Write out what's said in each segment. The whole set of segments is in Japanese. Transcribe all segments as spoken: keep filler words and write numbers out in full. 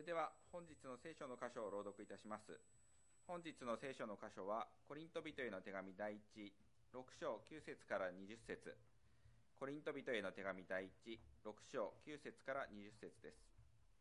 では本日の聖書の箇所を朗読いたします。本日の聖書の箇所はコリント人への手紙第一ろく章きゅう節からにじゅっ節、コリント人への手紙第一ろく章きゅう節からにじゅっ節です。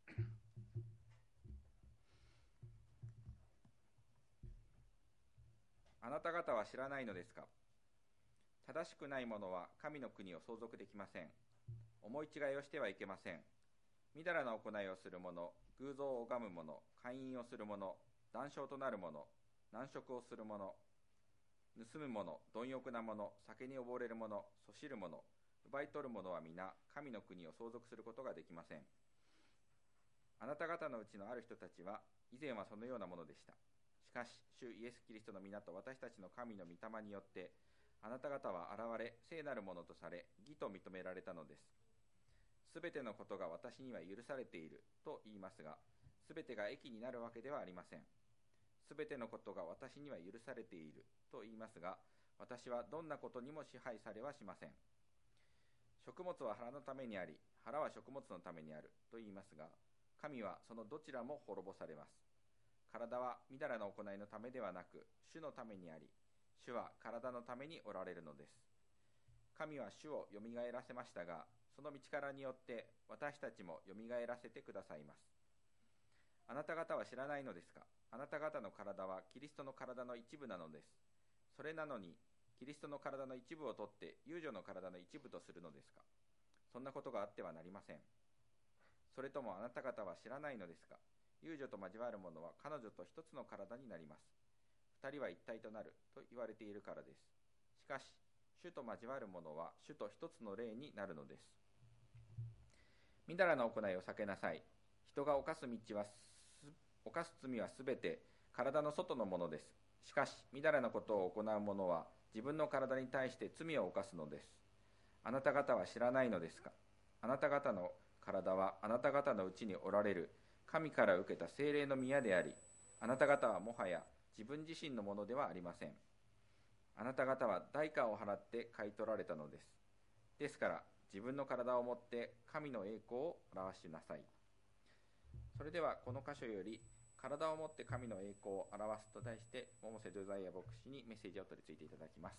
あなた方は知らないのですか？正しくない者は神の国を相続できません。思い違いをしてはいけません。みだらな行いをする者、偶像を拝む者、姦淫をする者、談笑となる者、難食をする者、盗む者、貪欲な者、酒に溺れる者、そしる者、奪い取る者は皆神の国を相続することができません。あなた方のうちのある人たちは以前はそのようなものでした。しかし主イエス・キリストの皆と私たちの神の御霊によってあなた方は現れ聖なるものとされ義と認められたのです。すべてのことが私には許されていると言いますが、すべてが益になるわけではありません。すべてのことが私には許されていると言いますが、私はどんなことにも支配されはしません。食物は腹のためにあり、腹は食物のためにあると言いますが、神はそのどちらも滅ぼされます。体はみだらな行いのためではなく、主のためにあり、主は体のためにおられるのです。神は主をよみがえらせましたが、その道からによって私たちもよみがえらせてくださいます。あなた方は知らないのですか？あなた方の体はキリストの体の一部なのです。それなのに、キリストの体の一部を取って遊女の体の一部とするのですか？そんなことがあってはなりません。それともあなた方は知らないのですか？遊女と交わる者は彼女と一つの体になります。二人は一体となると言われているからです。しかし、主と交わる者は主と一つの霊になるのです。みだらな行いを避けなさい。人が犯す道は犯す罪はすべて体の外のものです。しかし、みだらなことを行う者は自分の体に対して罪を犯すのです。あなた方は知らないのですか？あなた方の体はあなた方のうちにおられる神から受けた聖霊の宮であり、あなた方はもはや自分自身のものではありません。あなた方は代価を払って買い取られたのです。ですから自分の体をもって神の栄光を表しなさい。それではこの箇所より体をもって神の栄光を表すと題して百瀬ドゥザイヤ牧師にメッセージを取り次いでいただきます。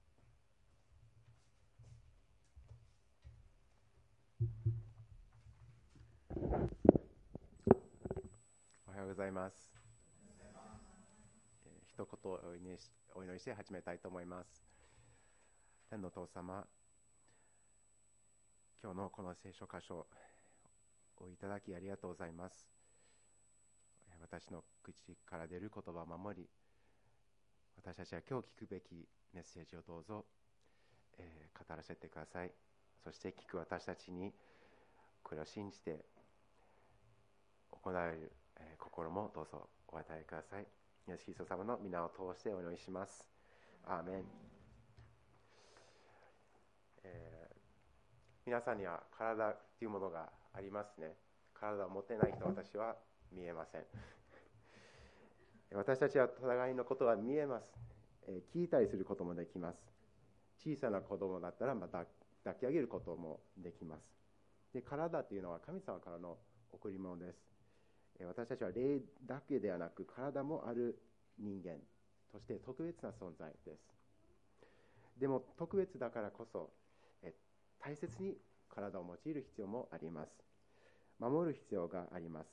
おはようございます。一言お祈りし、お祈りして始めたいと思います。天のお父様、今日のこの聖書箇所をいただきありがとうございます。私の口から出る言葉を守り、私たちは今日聞くべきメッセージをどうぞ、えー、語らせてください。そして聞く私たちにこれを信じて行われる、えー、心もどうぞお与えください。イエス・キリスト様の皆を通してお祈りします。アーメン。えー、皆さんには体というものがありますね。体を持ってない人は私は見えません。私たちはお互いのことは見えます。えー、聞いたりすることもできます。小さな子供だったらまた抱き上げることもできます。で、体というのは神様からの贈り物です。私たちは霊だけではなく体もある人間として特別な存在です。でも特別だからこそ大切に体を用いる必要もあります。守る必要があります。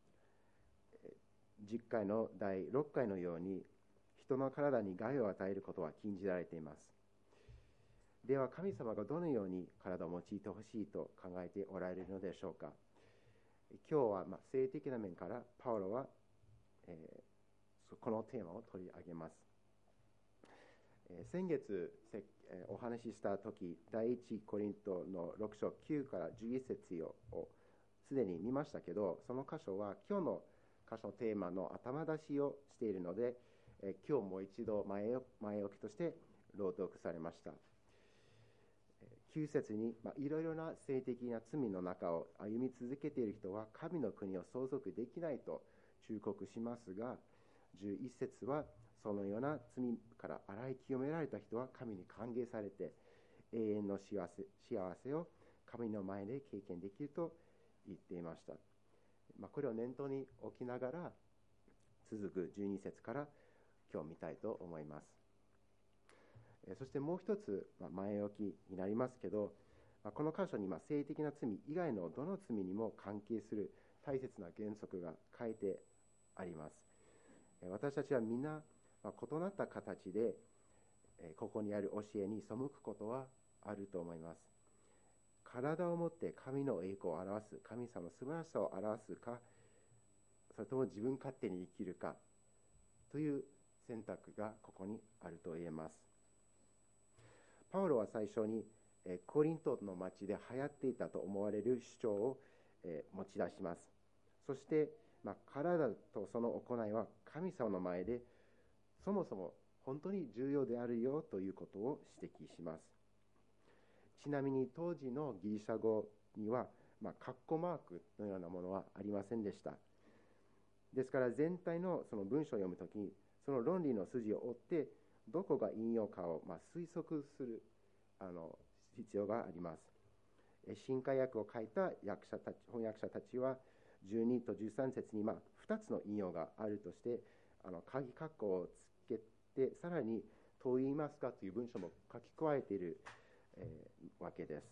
じゅっかいのだいろっかいのように人の体に害を与えることは禁じられています。では神様がどのように体を用いてほしいと考えておられるのでしょうか。今日はまあ性的な面からパウロは、えー、このテーマを取り上げます。えー、先月、えー、お話ししたとき、第一コリントのろく章きゅうからじゅういち節をすでに見ましたけど、その箇所は今日の箇所のテーマの頭出しをしているので、えー、今日もう一度前前置きとして朗読されました。きゅう節に、まあ、いろいろな性的な罪の中を歩み続けている人は神の国を相続できないと忠告しますが、じゅういち節はそのような罪から洗い清められた人は神に歓迎されて永遠の幸せ、幸せを神の前で経験できると言っていました。 まあ、これを念頭に置きながら続くじゅうに節から今日見たいと思います。そしてもう一つ、まあ、前置きになりますけど、まあ、この箇所にまあ性的な罪以外のどの罪にも関係する大切な原則が書いてあります。私たちはみんな、まあ、異なった形でここにある教えに背くことはあると思います。体をもって神の栄光を表す、神様の素晴らしさを表すか、それとも自分勝手に生きるかという選択がここにあると言えます。パウロは最初にコリントの町で流行っていたと思われる主張を持ち出します。そして、まあ、体とその行いは神様の前でそもそも本当に重要であるよということを指摘します。ちなみに当時のギリシャ語には、まあ、カッコマークのようなものはありませんでした。ですから全体のその文章を読むときに、その論理の筋を追ってどこが引用かをまあ推測するあの必要があります。新化訳を書いた訳者たち翻訳者たちはじゅうにとじゅうさん節にまあふたつの引用があるとして、あの鍵括弧をつけて、さらにと言いますかという文章も書き加えている、えー、わけです。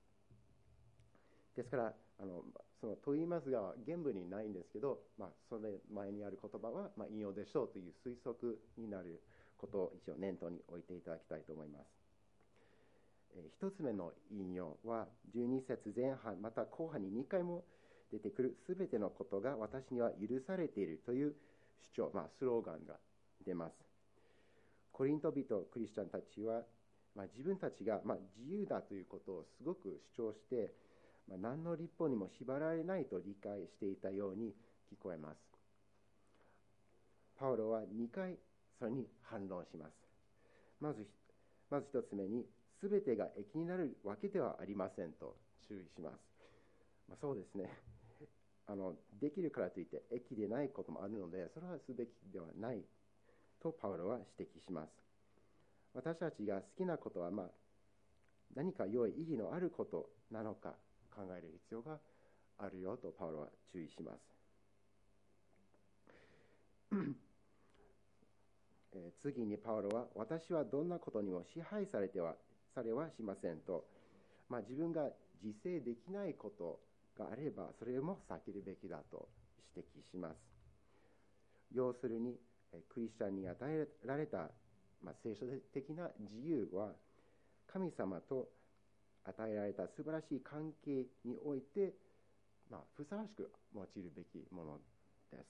ですからあのそのと言いますが原文にないんですけど、まあ、それ前にある言葉はまあ引用でしょうという推測になることを一応念頭に置いていただきたいと思います。えー、一つ目の引用はじゅうに節前半また後半ににかいも出てくるすべてのことが私には許されているという主張、まあ、スローガンが出ます。コリント人クリスチャンたちは、まあ、自分たちがまあ自由だということをすごく主張して、まあ、何の立法にも縛られないと理解していたように聞こえます。パウロはにかいそれに反論します。まずまず一つ目に、すべてが益になるわけではありませんと注意します。まあ、そうですね。あのできるからといって益でないこともあるので、それはすべきではないとパウロは指摘します。私たちが好きなことは、まあ、何か良い意義のあることなのか考える必要があるよとパウロは注意します。えー、次にパウロは、私はどんなことにも支配されてはされはしませんと、まあ、自分が自制できないことがあればそれも避けるべきだと指摘します。要するにクリスチャンに与えられた、まあ、聖書的な自由は神様と与えられた素晴らしい関係において、まあ、ふさわしく用いるべきものです。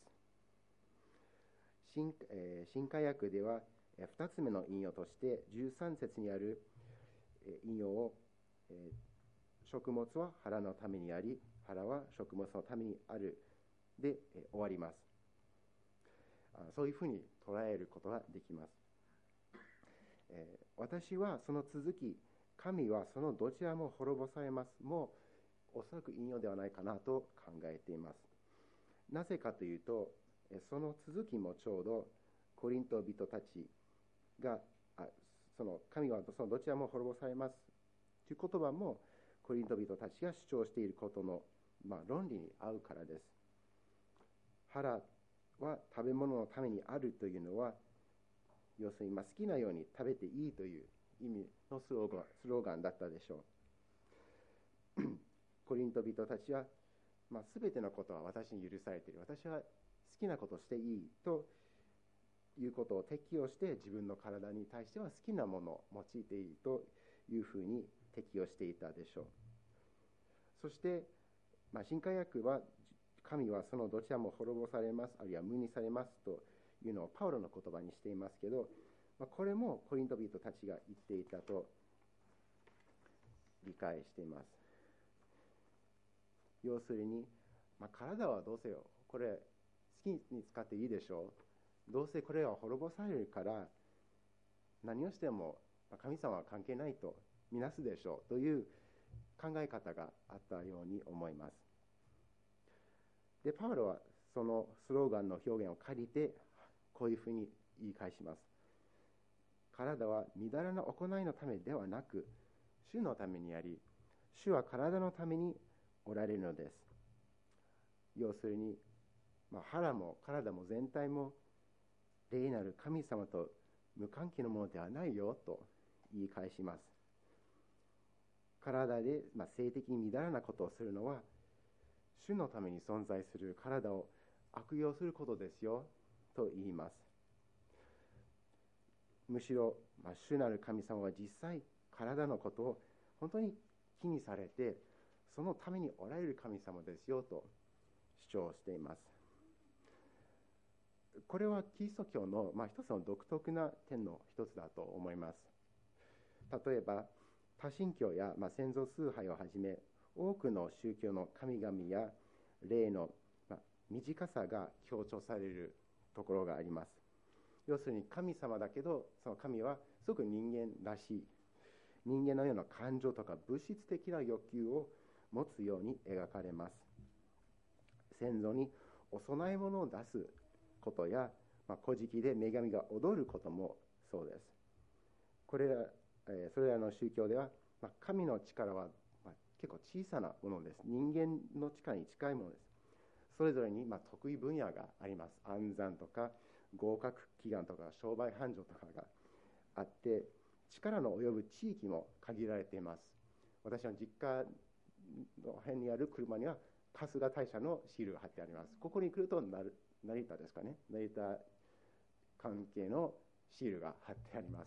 新、えー、新化訳ではふたつめの引用としてじゅうさん節にある引用を、えー食物は腹のためにあり、腹は食物のためにあるで、えー、終わります。あそういうふうに捉えることができます。えー、私はその続き、神はそのどちらも滅ぼされます。もうおそらく引用ではないかなと考えています。なぜかというと、その続きもちょうどコリント人たちが、あその神はそのどちらも滅ぼされますという言葉もコリント人たちが主張していることの、まあ、論理に合うからです。腹は食べ物のためにあるというのは、要するにまあ好きなように食べていいという意味のスローガン、スローガンだったでしょう。コリント人たちは、まあ、全てのことは私に許されている。私は好きなことをしていいということを適用して自分の体に対しては好きなものを用いていいというふうに適用していたでしょう。そして、まあ、新化訳は神はそのどちらも滅ぼされます、あるいは無にされますというのをパウロの言葉にしていますけど、まあ、これもコリント人たちが言っていたと理解しています。要するに、まあ、体はどうせよこれ好きに使っていいでしょう、どうせこれは滅ぼされるから何をしても神様は関係ないとみなすでしょうという考え方があったように思います。で、パウロはそのスローガンの表現を借りてこういうふうに言い返します。体はみだらな行いのためではなく主のためにあり、主は体のためにおられるのです。 要するに、まあ、腹も体も全体も霊なる神様と無関係のものではないよと言い返します。体で、まあ、性的にみだらなことをするのは、主のために存在する体を悪用することですよと言います。むしろ、まあ、主なる神様は実際体のことを本当に気にされて、そのためにおられる神様ですよと主張しています。これはキリスト教の、まあ、一つの独特な点の一つだと思います。例えば多神教や、まあ、先祖崇拝をはじめ、多くの宗教の神々や霊の、まあ、短さが強調されるところがあります。要するに神様だけど、その神はすごく人間らしい、人間のような感情とか物質的な欲求を持つように描かれます。先祖にお供え物を出すことや、まあ、古事記で女神が踊ることもそうです。これら、えー、それらの宗教では、まあ、神の力は、まあ、結構小さなものです。人間の力に近いものです。それぞれに、まあ、得意分野があります。暗算とか合格祈願とか商売繁盛とかがあって、力の及ぶ地域も限られています。私の実家の辺にある車には春日大社のシールが貼ってあります。ここに来ると成田ですかね、成田関係のシールが貼ってあります。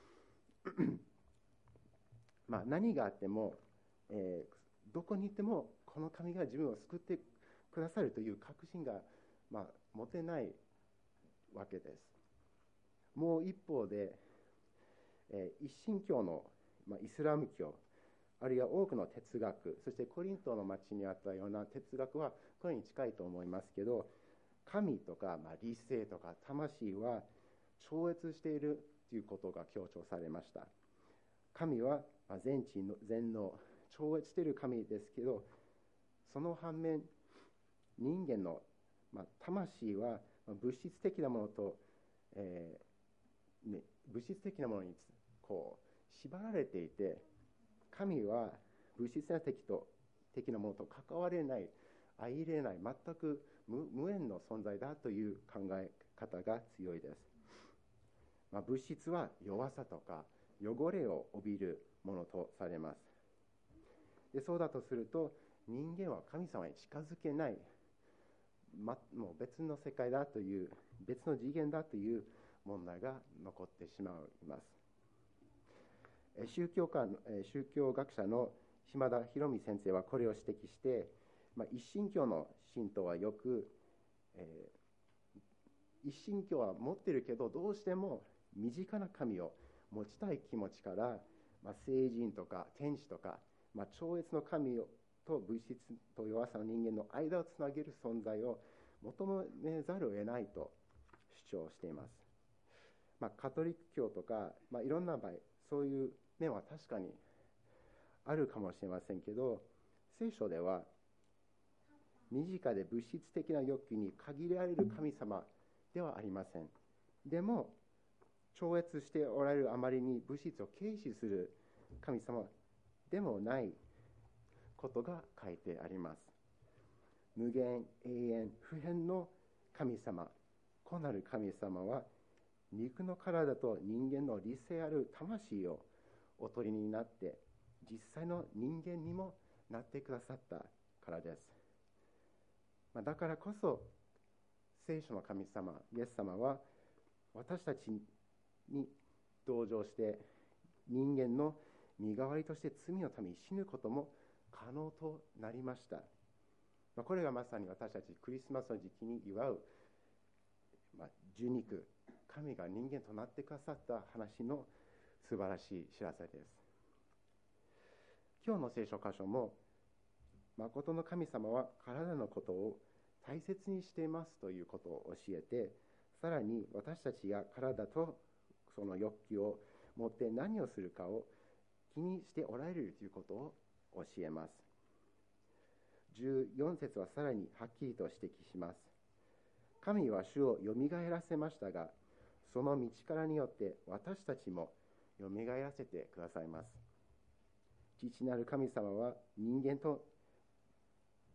まあ何があっても、えー、どこに行ってもこの神が自分を救ってくださるという確信が、まあ、持てないわけです。もう一方で、えー、一神教の、まあ、イスラム教、あるいは多くの哲学、そしてコリントの町にあったような哲学はこれに近いと思いますけど、神とか、まあ、理性とか魂は超越しているということが強調されました。神は全知の全能、超越している神ですけど、その反面、人間の、まあ、魂は物質的なものと、えーね、物質的なものにこう縛られていて、神は物質的と的なものと関われない、相入れない、全く 無, 無縁の存在だという考え方が強いです。まあ、物質は弱さとか汚れを帯びるものとされます。でそうだとすると、人間は神様に近づけない、ま、もう別の世界だという、別の次元だという問題が残ってしまいます。宗教家、宗教学者の島田博美先生はこれを指摘して、まあ、一神教の信徒はよく、えー、一神教は持ってるけど、どうしても身近な神を持ちたい気持ちから、まあ、聖人とか天使とか、まあ、超越の神と物質と弱さの人間の間をつなげる存在を求めざるを得ないと主張しています。まあ、カトリック教とか、まあ、いろんな場合、そういう面は確かにあるかもしれませんけど、聖書では身近で物質的な欲求に限られる神様ではありません。でも超越しておられるあまりに物質を軽視する神様でもないことが書いてあります。無限、永遠、不変の神様、子なる神様は肉の体と人間の理性ある魂をお取りになって、実際の人間にもなってくださったからです。だからこそ聖書の神様、イエス様は私たちに同情して、人間の身代わりとして罪のために死ぬことも可能となりました。これがまさに私たちクリスマスの時期に祝う、まあ、受肉、神が人間となってくださった話の素晴らしい知らせです。今日の聖書箇所も、誠の神様は体のことを大切にしていますということを教えて、さらに私たちが体とその欲求を持って何をするかを気にしておられるということを教えます。じゅうよん節はさらにはっきりと指摘します。神は主をよみがえらせましたが、その道からによって私たちもよみがえらせてくださいます。父なる神様は人間と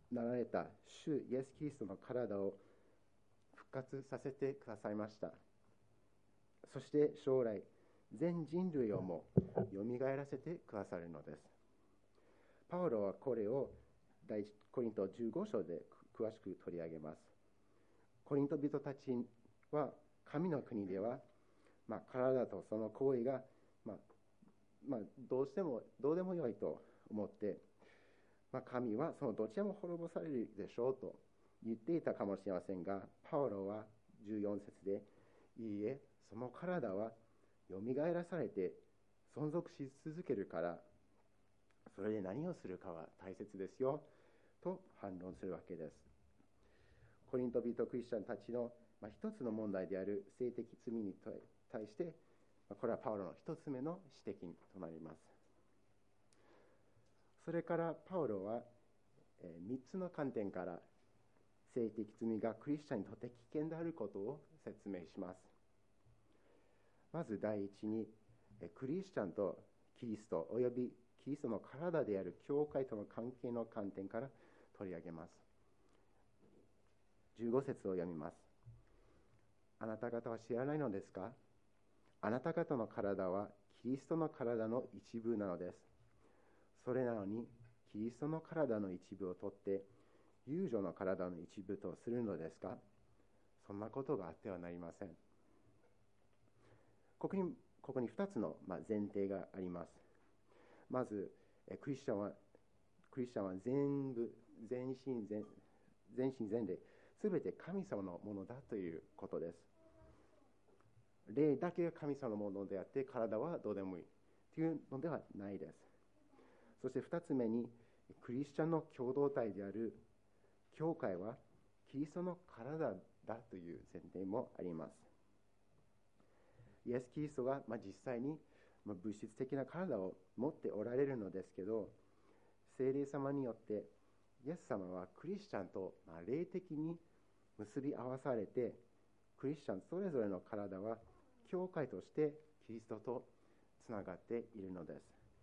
なられた主イエス・キリストの体を復活させてくださいました。そして将来、全人類をもよみがえらせてくださるのです。パウロはこれを第一コリントじゅうご章で詳しく取り上げます。コリント人たちは神の国では、まあ、体とその行為が、まあまあ、どうしてもどうでもよいと思って、まあ、神はそのどちらも滅ぼされるでしょうと言っていたかもしれませんが、パウロはじゅうよん節で、いいえ、その体はよみがえらされて存続し続けるから、それで何をするかは大切ですよと反論するわけです。コリント人クリスチャンたちの、まあ、一つの問題である性的罪に対して、これはパウロの一つ目の指摘となります。それからパウロは三つの観点から性的罪がクリスチャンにとって危険であることを説明します。まず第一に、クリスチャンとキリストおよびキリストの体である教会との関係の観点から取り上げます。じゅうご節を読みます。あなた方は知らないのですか？あなた方の体はキリストの体の一部なのです。それなのにキリストの体の一部を取って遊女の体の一部とするのですか？そんなことがあってはなりません。ここに、ここにふたつの前提があります。まず、クリスチャンは、クリスチャンは全部、全身全、全身全霊、すべて神様のものだということです。霊だけが神様のものであって、体はどうでもいいというのではないです。そしてふたつめに、クリスチャンの共同体である教会はキリストの体だという前提もあります。イエス・キリストが、まあ、実際に物質的な体を持っておられるのですけど、聖霊様によってイエス様はクリスチャンと、まあ、霊的に結び合わされて、クリスチャンそれぞれの体は教会としてキリストとつながっているのです。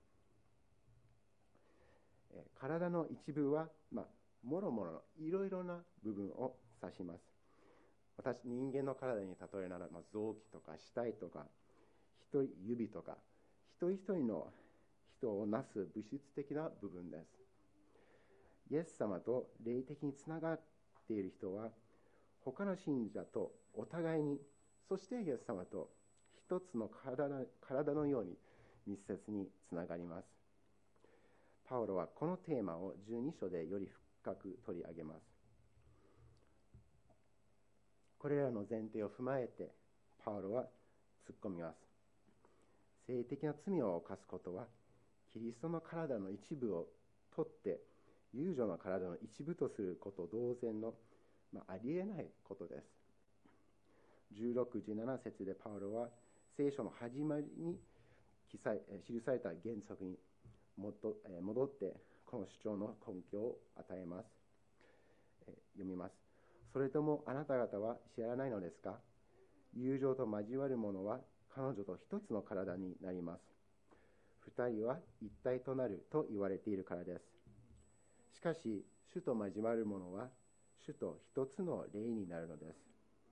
体の一部は、まあ、もろもろのいろいろな部分を指します。私、人間の体に例えるなら、まあ、臓器とか死体とか一人指とか一人一人の人をなす物質的な部分です。イエス様と霊的につながっている人は他の信者とお互いに、そしてイエス様と一つの 体, 体のように密接につながります。パウロはこのテーマをじゅうに章でより深く取り上げます。これらの前提を踏まえてパウロは突っ込みます。性的な罪を犯すことはキリストの体の一部を取って遊女の体の一部とすること同然の、まあ、ありえないことです。じゅうろく、じゅうなな節でパウロは聖書の始まりに記載記された原則に戻ってこの主張の根拠を与えます。読みます。それともあなた方は知らないのですか？友情と交わる者は彼女と一つの体になります。二人は一体となると言われているからです。しかし主と交わる者は主と一つの霊になるのです。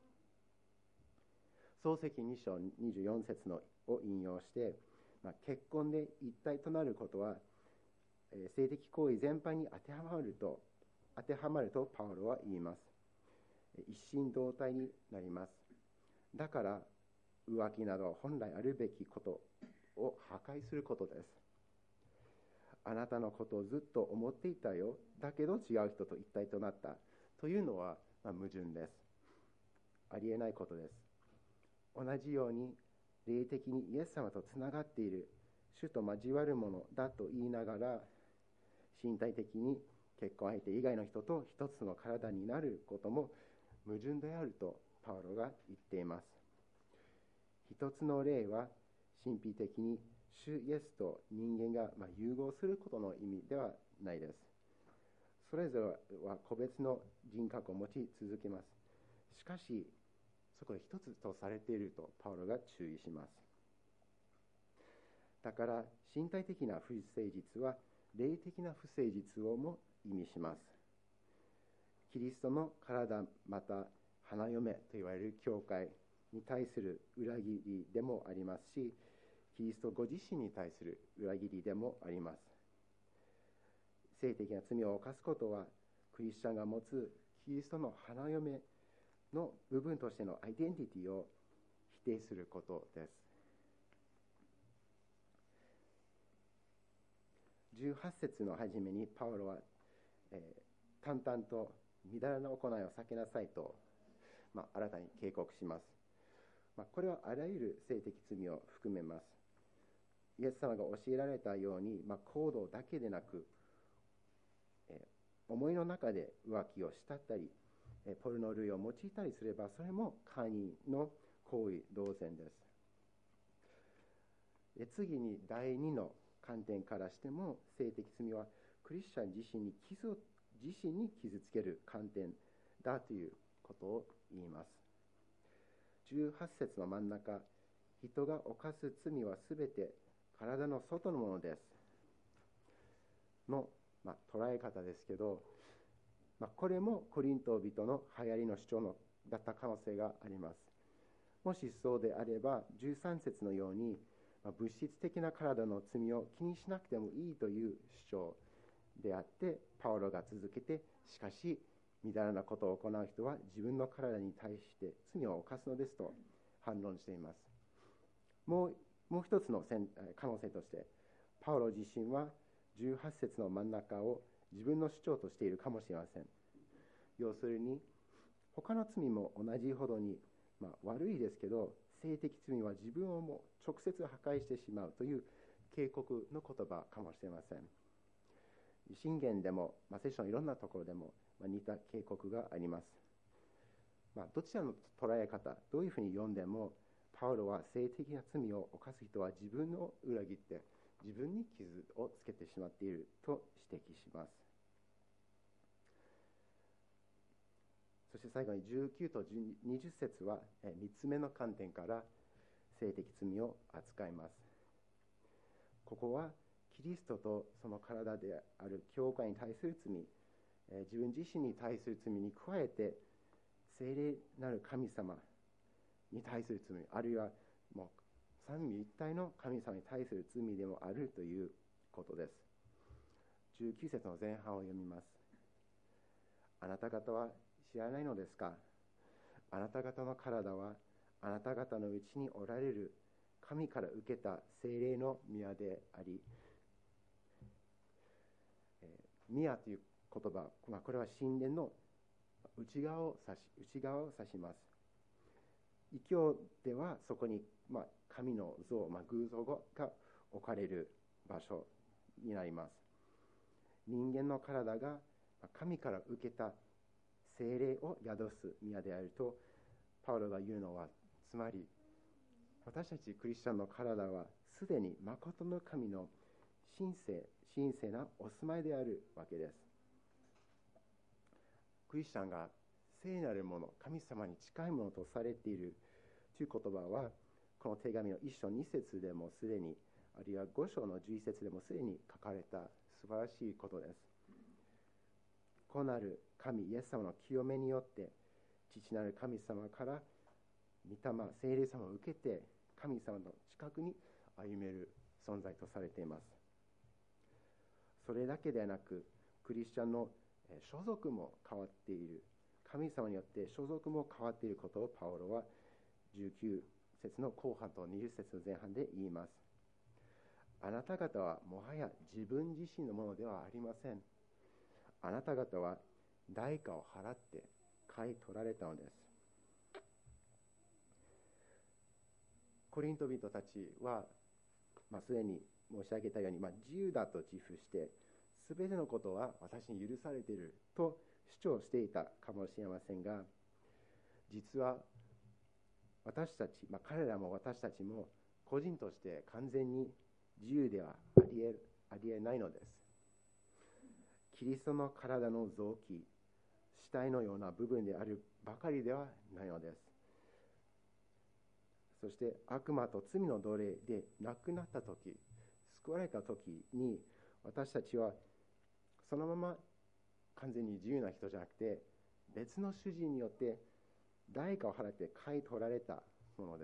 創世記に章にじゅうよん節のを引用して、まあ、結婚で一体となることは、えー、性的行為全般に当てはまると当てはまるとパウロは言います。一心同体になります。だから浮気など本来あるべきことを破壊することです。あなたのことをずっと思っていたよ、だけど違う人と一体となったというのは、まあ、矛盾です。ありえないことです。同じように霊的にイエス様とつながっている主と交わるものだと言いながら、身体的に結婚相手以外の人と一つの体になることも矛盾であるとパウロが言っています。一つの霊は神秘的に主イエスと人間が融合することの意味ではないです。それぞれは個別の人格を持ち続けます。しかしそこで一つとされているとパウロが注意します。だから身体的な不誠実は霊的な不誠実をも意味します。 キリストの体また花嫁と言われる教会に対する裏切りでもありますし、キリストご自身に対する裏切りでもあります。性的な罪を犯すことは、クリスチャンが持つキリストの花嫁の部分としてのアイデンティティを否定することです。じゅうはち節の初めにパウロは、えー、淡々とみだらな行いを避けなさいと、まあ、新たに警告します。まあ、これはあらゆる性的罪を含めます。イエス様が教えられたように、まあ、行動だけでなく、えー、思いの中で浮気をしたったり、えー、ポルノ類を用いたりすれば、それも姦淫の行為同然です。で、次にだいにの観点からしても、性的罪はクリスチャン自身に傷を自身に傷つける観点だということを言います。じゅうはち節の真ん中、人が犯す罪はすべて体の外のものですの、まあ、捉え方ですけど、まあ、これもコリント人の流行りの主張のだった可能性があります。もしそうであれば、じゅうさん節のように、まあ、物質的な体の罪を気にしなくてもいいという主張であって、パウロが続けて、しかし、みだらなことを行う人は自分の体に対して罪を犯すのですと反論しています。もう、もう一つの可能性として、パウロ自身はじゅうはち節の真ん中を自分の主張としているかもしれません。要するに、他の罪も同じほどに、まあ、悪いですけど、性的罪は自分をも直接破壊してしまうという警告の言葉かもしれません。箴言でも、まあ、聖書のいろんなところでも、まあ、似た警告があります。まあ、どちらの捉え方、どういうふうに読んでも、パウロは性的な罪を犯す人は自分を裏切って自分に傷をつけてしまっていると指摘します。そして最後にじゅうきゅうとにじゅう節はみっつめの観点から性的罪を扱います。ここはキリストとその体である教会に対する罪、自分自身に対する罪に加えて、聖霊なる神様に対する罪、あるいはもう三位一体の神様に対する罪でもあるということです。じゅうきゅう節の前半を読みます。あなた方は知らないのですか？あなた方の体はあなた方のうちにおられる神から受けた聖霊の宮であり、えー、宮という言葉、まあ、これは神殿の内側を指し、内側を指します。異教ではそこに、まあ、神の像、まあ、偶像が置かれる場所になります。人間の体が神から受けた聖霊を宿す宮であるとパウロが言うのは、つまり私たちクリスチャンの体はすでに誠の神の神聖、神聖なお住まいであるわけです。クリスチャンが聖なるもの、神様に近いものとされているという言葉は、この手紙の一章二節でもすでに、あるいは五章の十一節でもすでに書かれた素晴らしいことです。子なる神イエス様の清めによって、父なる神様から御霊、聖霊様を受けて、神様の近くに歩める存在とされています。それだけではなく、クリスチャンの所属も変わっている。神様によって所属も変わっていることをパウロはじゅうきゅう節の後半とにじゅう節の前半で言います。あなた方はもはや自分自身のものではありません。あなた方は代価を払って買い取られたのです。コリント人たちは、まあ、すでに申し上げたように、まあ、自由だと自負して、すべてのことは私に許されていると主張していたかもしれませんが、実は私たち、まあ、彼らも私たちも個人として完全に自由ではありえ、ありえないのです。キリストの体の臓器、死体のような部分であるばかりではないのです。そして悪魔と罪の奴隷で亡くなったとき、救われたときに、私たちはそのまま完全に自由な人じゃなくて、 別の主人によって代価を払って買い取られたものです。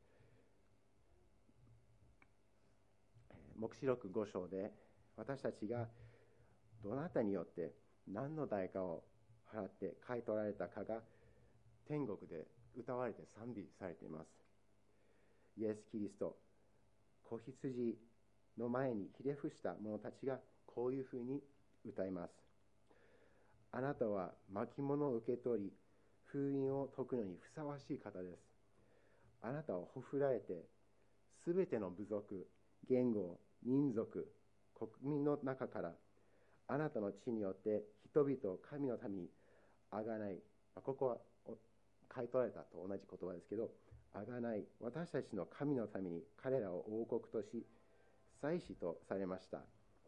黙示録ご章で私たちがどなたによって何の代価を払って買い取られたかが天国で歌われて賛美されています。イエス・キリスト、子羊の前にひれ伏した者たちがこういうふうに歌います。あなたは巻物を受け取り、封印を解くのにふさわしい方です。あなたをほふられて、すべての部族、言語、民族、国民の中から、あなたの地によって人々を神のためにあがない、ここは買い取られたと同じ言葉ですけど、あがない私たちの神のために彼らを王国とし、祭司とされました。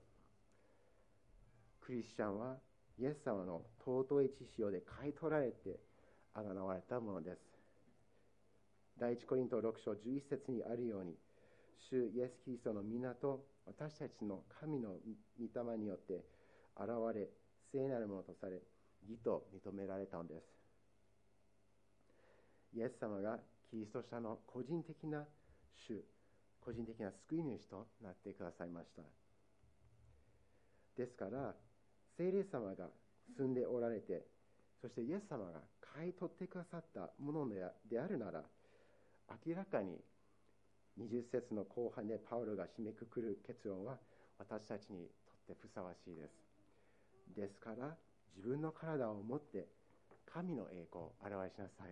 クリスチャンはイエス様の尊い血潮で買い取られてあがなわれたものです。第一コリントろく章じゅういち節にあるように、主イエス・キリストの皆と私たちの神の御霊によって現れ、聖なるものとされ、義と認められたのです。イエス様がキリスト者の個人的な主、個人的な救い主となってくださいました。ですから、聖霊様が住んでおられて、そしてイエス様が買い取ってくださったものであるなら、明らかににじゅう節の後半でパウロが締めくくる結論は私たちにとってふさわしいです。ですから、自分の体を持って神の栄光を表しなさい。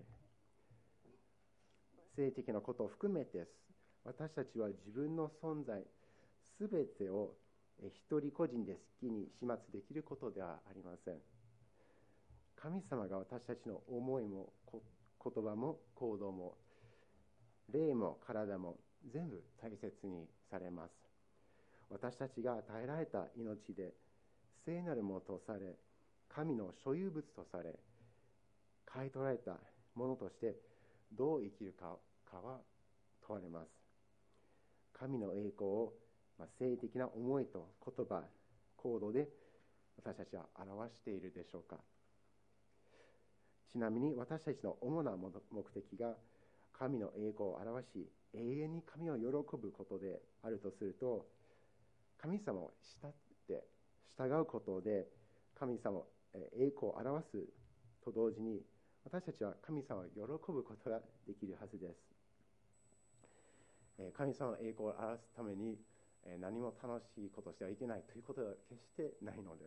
性的なことを含めて、私たちは自分の存在すべてを一人個人で好きに始末できることではありません。神様が私たちの思いも言葉も行動も霊も体も全部大切にされます。私たちが与えられた命で聖なるものとされ、神の所有物とされ、買い取られたものとしてどう生きるかかは問われます。神の栄光を、まあ、性的な思いと言葉、行動で私たちは表しているでしょうか。ちなみに私たちの主な目的が神の栄光を表し、永遠に神を喜ぶことであるとすると、神様を慕って従うことで神様を栄光を表すと同時に、私たちは神様を喜ぶことができるはずです。神様の栄光を表すために何も楽しいことをしてはいけないということは決してないのです。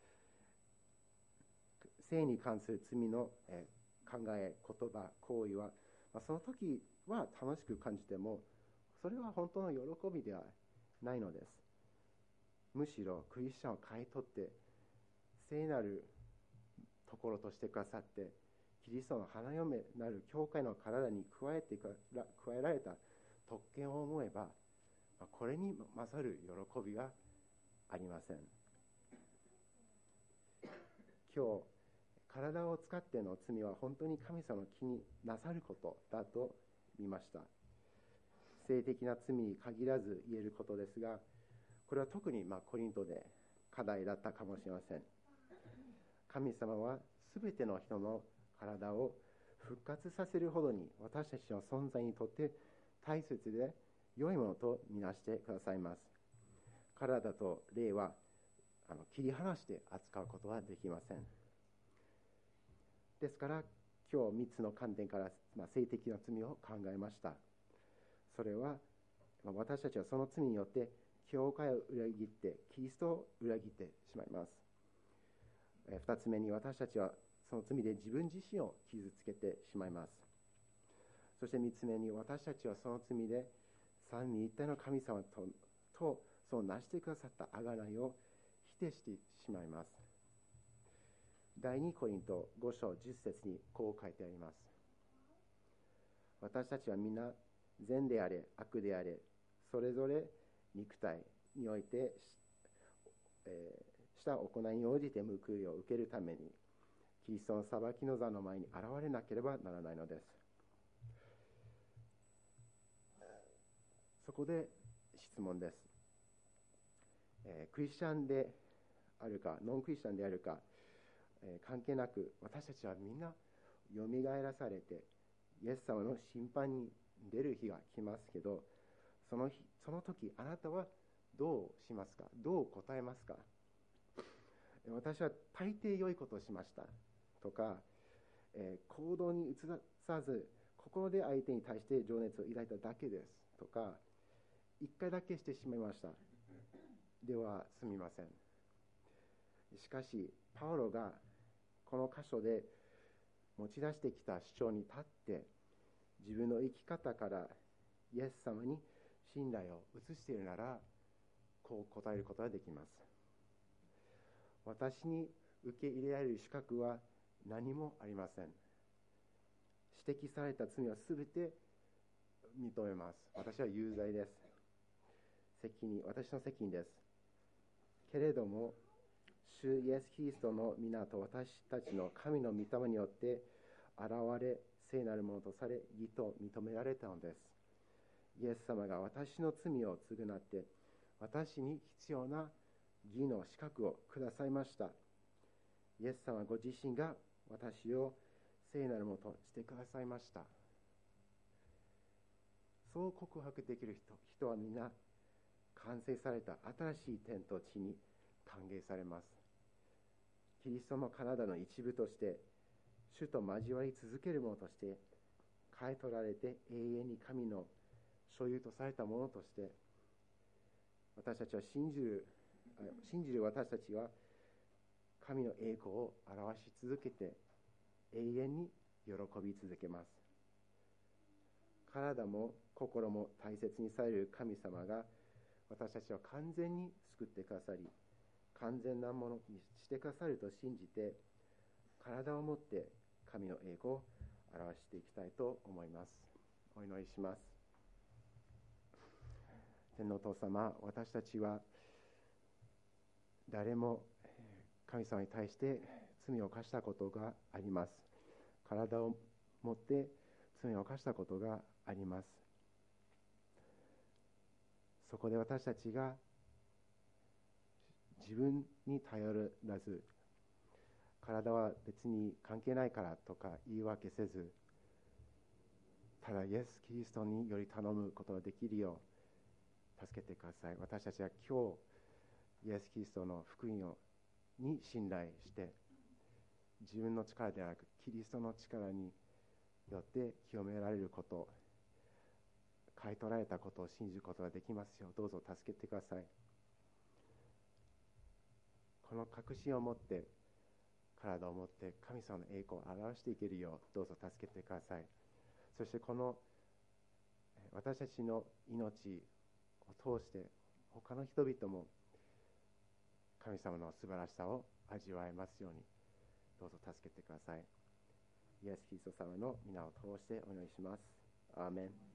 性に関する罪の考え、言葉、行為は、その時は楽しく感じても、それは本当の喜びではないのです。むしろクリスチャンを買い取って聖なるところとしてくださって、キリストの花嫁なる教会の体に加えて加えられた特権を思えば、これに勝る喜びはありません。今日、体を使っての罪は本当に神様の気になさることだと見ました。性的な罪に限らず言えることですが、これは特にまあコリントで課題だったかもしれません。神様はすべての人の体を復活させるほどに私たちの存在にとって大切で良いものとみなしてくださいます。体と霊はあの切り離して扱うことはできません。ですから今日みっつの観点から、まあ、性的な罪を考えました。それは、まあ、私たちはその罪によって教会を裏切ってキリストを裏切ってしまいます。えー、ふたつめに私たちはその罪で自分自身を傷つけてしまいます。そしてみっつめに私たちはその罪で三位一体の神様と、とその成してくださった贖いを否定してしまいます。第二コリントご章じゅっ節にこう書いてあります。私たちは皆善であれ悪であれそれぞれ肉体において、えー、した行いに応じて報いを受けるためにキリストの裁きの座の前に現れなければならないのです。そこで質問です。えー、クリスチャンであるかノンクリスチャンであるか、 えー関係なく、私たちはみんなよみがえらされて、イエス様の審判に出る日が来ますけど、その日、その時、あなたはどうしますか？どう答えますか？私は大抵良いことをしましたとか、えー行動に移さず、心で相手に対して情熱を抱いただけですとか、一回だけしてしまいましたでは済みません。しかし、パウロがこの箇所で持ち出してきた主張に立って、自分の生き方からイエス様に信頼を移しているなら、こう答えることができます。私に受け入れられる資格は何もありません。指摘された罪はすべて認めます。私は有罪です。責任、私の責任です。けれども、主イエス・キリストの皆と私たちの神の御霊によって現れ、聖なるものとされ、義と認められたのです。イエス様が私の罪を償って、私に必要な義の資格をくださいました。イエス様ご自身が私を聖なるものとしてくださいました。そう告白できる人、人は皆、完成された新しい天と地に歓迎されます。キリストの体の一部として、主と交わり続けるものとして、買い取られて永遠に神の所有とされたものとして、私たちは信じる、信じる私たちは、神の栄光を表し続けて、永遠に喜び続けます。体も心も大切にされる神様が、私たちを完全に救ってくださり、完全なものにしてくださると信じて、体をもって神の栄光を表していきたいと思います。お祈りします。天のお父様、私たちは誰も神様に対して罪を犯したことがあります。体をもって罪を犯したことがあります。そこで私たちが自分に頼らず、体は別に関係ないからとか言い訳せず、ただイエス・キリストにより頼むことができるよう助けてください。私たちは今日イエス・キリストの福音をに信頼して、自分の力ではなくキリストの力によって清められること、買い取られたことを信じることができますよう、どうぞ助けてください。この確信を持って、体を持って神様の栄光を表していけるよう、どうぞ助けてください。そしてこの私たちの命を通して他の人々も神様の素晴らしさを味わえますように、どうぞ助けてください。イエス・キリスト様の皆を通してお祈りします。アーメン。